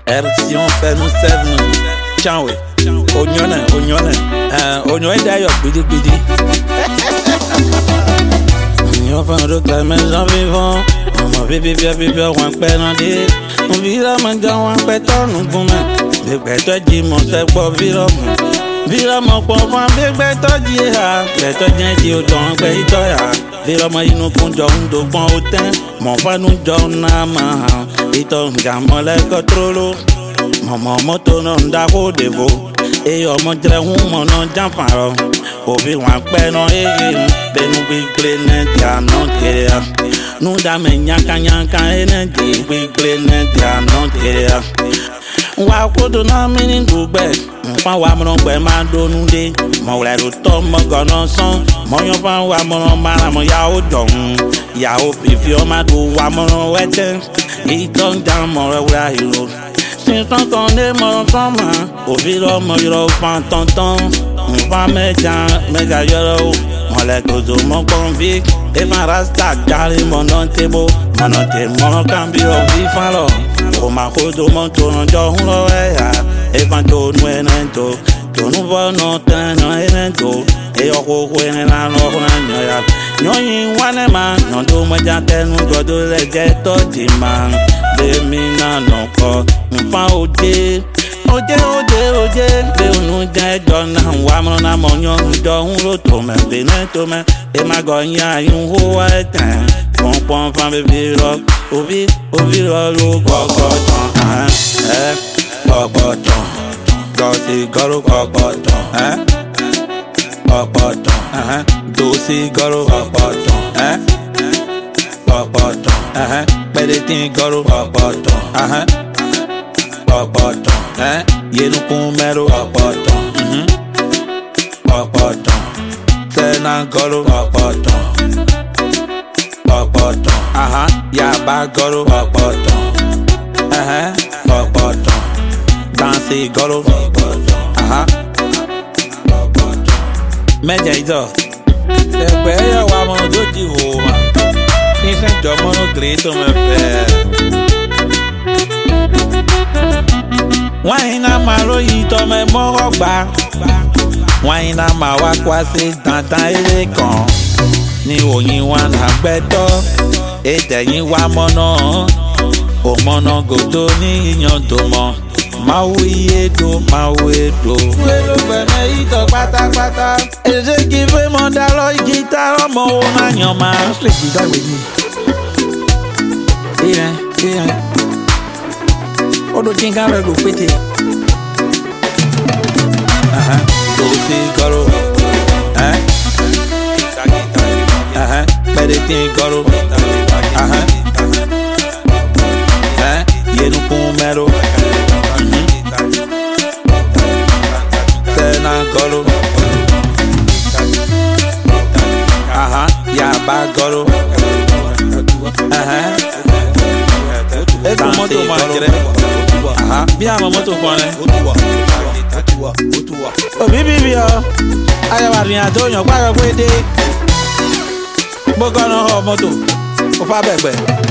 Erection fait nous sève nous. Ciao, oignon d'ailleurs, bidi. Oignon fait un autre maison vivant. On va vivre, on peut demander. On vit la main dans un pétard, nous pouvons. Big better dit mon sève pour vivre. Vira mon pauvre, big better dit ha. Better dit au temps, better ya. Vira moi nous compte un bon hôtel. Mon va nous donne la main. Et ton gamin les contrôle. Maman moto non d'ako devo. Et yo montre un mon d'enfant. Au vivre un peu non et nous big planet ya non kia. Nous dame nyaka et nenti big planet ya non kia. Wa kodo na mini dugbe nfa wa mo gbe ma do nu de mo le ro to mo gona son mo yan fa wa mo mara mo ya o don ya o fifi o ma do wa mo wete e ton down mo re wa hero sin ton ton de mo ton ma o fi ro mo ro fa ton ton nfa me ga yoro mo le kodo mo convict e fa rasta gari mo non tebo mo cambio vi fa lo o ma kodo mo to no jo hun lo ya e fa to nu enento to nu vo no tan no enento e o ko en la no na ya nyo yin wane ma no do mo ja tenu godo le get to di man de mi na no ko nfa oje le unu de jo na wa mo na mo nyo do hun lo to me be ne to me e ma go yan yin ho wa tan pon fan be ro obi lo gogoton gogoton dosi goro gogoton gogoton dosi goro gogoton gogoton bedetin goro gogoton gogoton yenu kumero gogoton gogoton sena goro gogoton gogoton yaba goro gogoton gogoton danse goro meja ido egbe ya wa mo doji ho ma iṣẹ́ jọ mo no grito me fe wọ́n na ma royi to me mo gba wọ́n na ma wa kwa se dandan ere kan ni oyin wa na gbeto eteyin wa mono o mono godo ni iyan to mo mawedo welo gbeme ito pátápátá eze ki fe mo da lo guitar mo o na yan ma le guitar we ni odo jinga re go pete dosi goro bedetin goro yenu kumero sena goro yaba goro esa moto ma kere bi ama moto kone obi bi o aya wa rin ato yan pa yo pe de gbogbo na ho moto o fa begbe